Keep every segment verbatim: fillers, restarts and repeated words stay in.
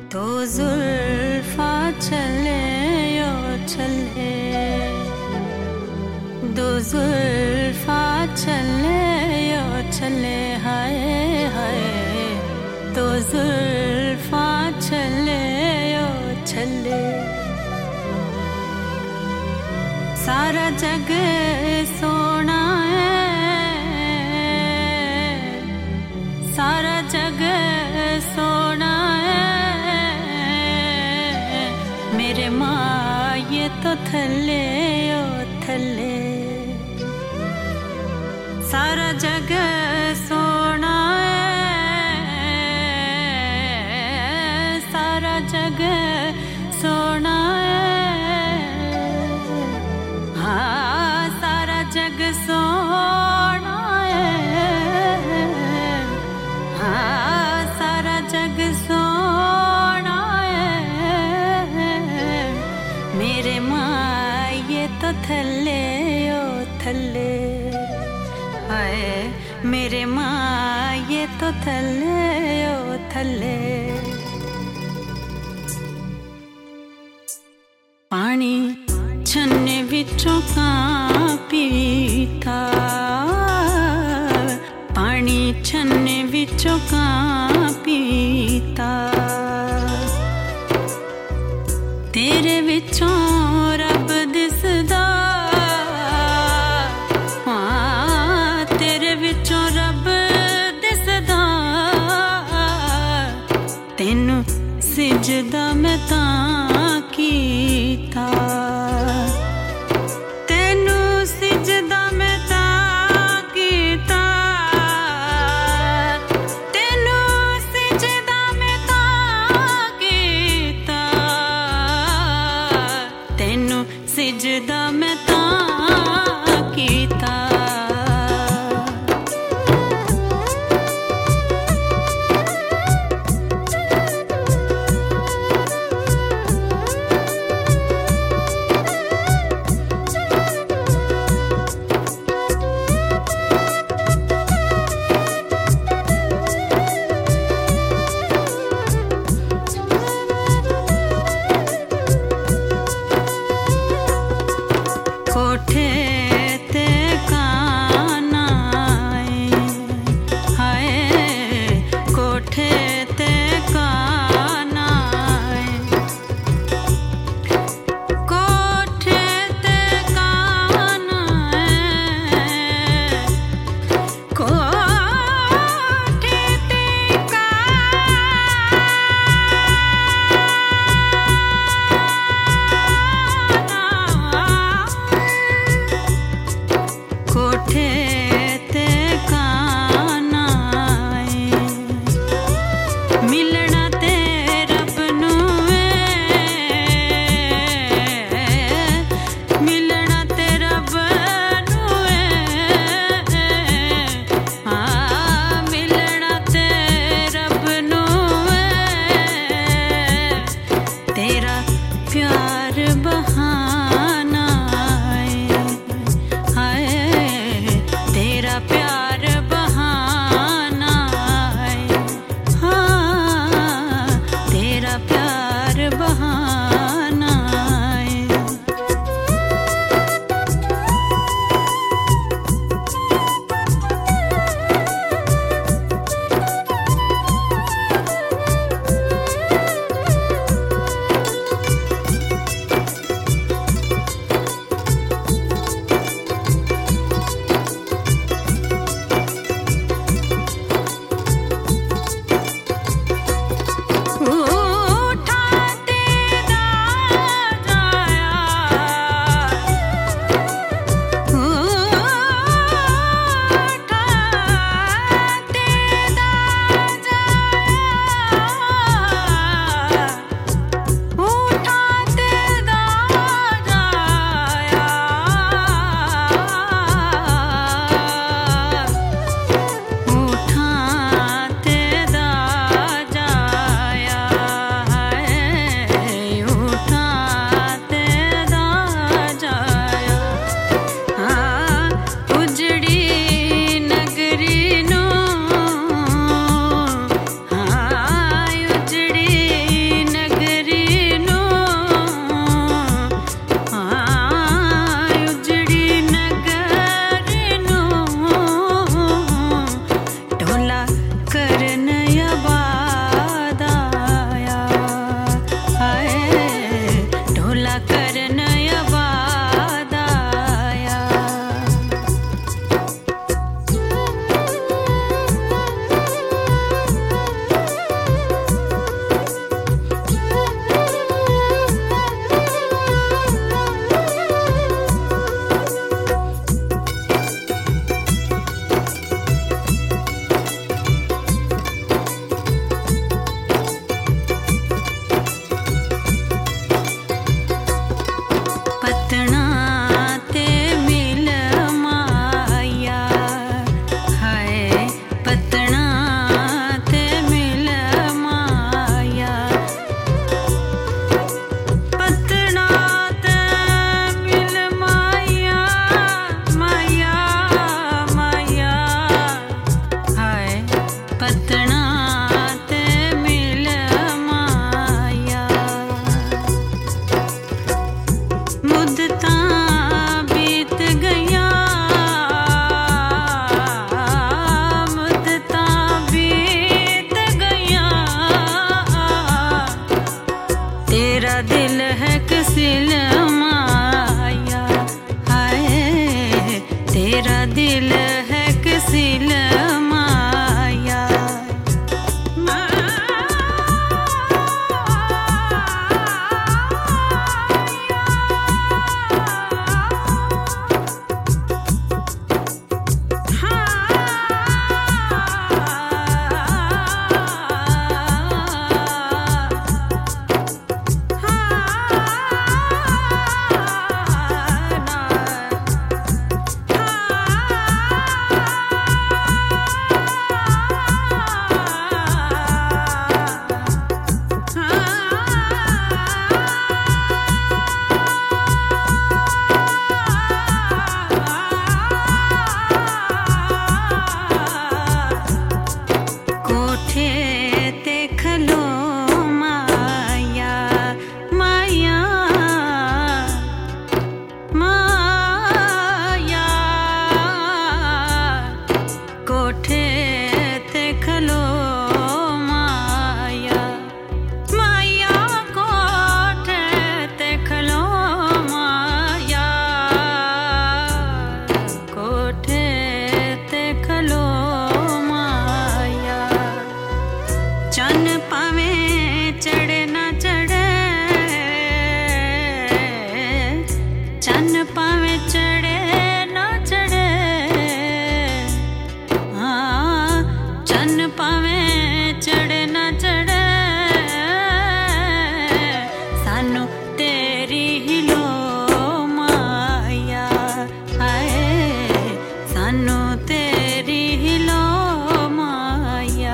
तो जुल्फा चले यो चले, दो जुल्फा चले यो चले, हाय हाय तो जुल्फा चले यो चले। सारा जग सोना है, सारा जग सोना है, मेरे माँ ये तो थले ओ थले। सारा जग सोना है, सारा जग सोना है, हाँ सारा जग सोना है, हाँ सारा जग सोना है, मेरे माँ ये तो थले ओ थले, हाय मेरे माँ ये तो थले ओ थले। पानी छन्ने विचों का पीता, पानी छन्ने विचों का पीता, तेरे विचों रब दिसदा, हाँ तेरे विचों रब दिसदा, तेनू सिजदा मैं तां कीता, तेनू सिजदा मैं तां कीता, तेनू सिजदा मैं तां कीता, तेनू सिजदा मैं तां कीता। दिल है किसी ने माया, हाय तेरा दिल है किसी ने माया। चन्न पावे चढ़े ना चढ़े, हाँ चन्न पावे चढ़े ना चढ़े, सानू तेरी ही लो माया, हाय सानू तेरी ही लो माया।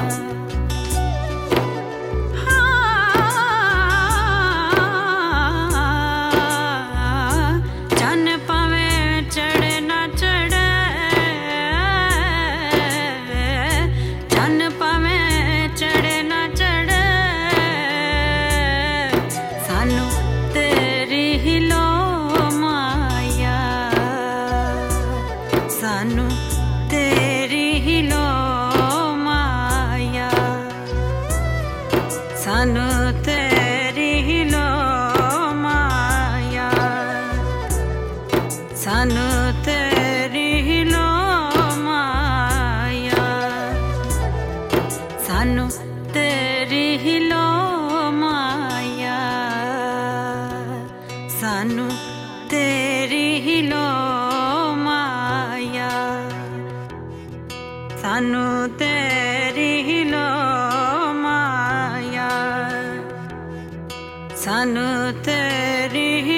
सानू तेरी ही लो माया, सानू तेरी ही लो माया, सानू तेरी ही लो माया, सानू तेरी ही लो माया, सानू तेरी ही लो माया, सानू तेरी ही लो माया, सानू तेरी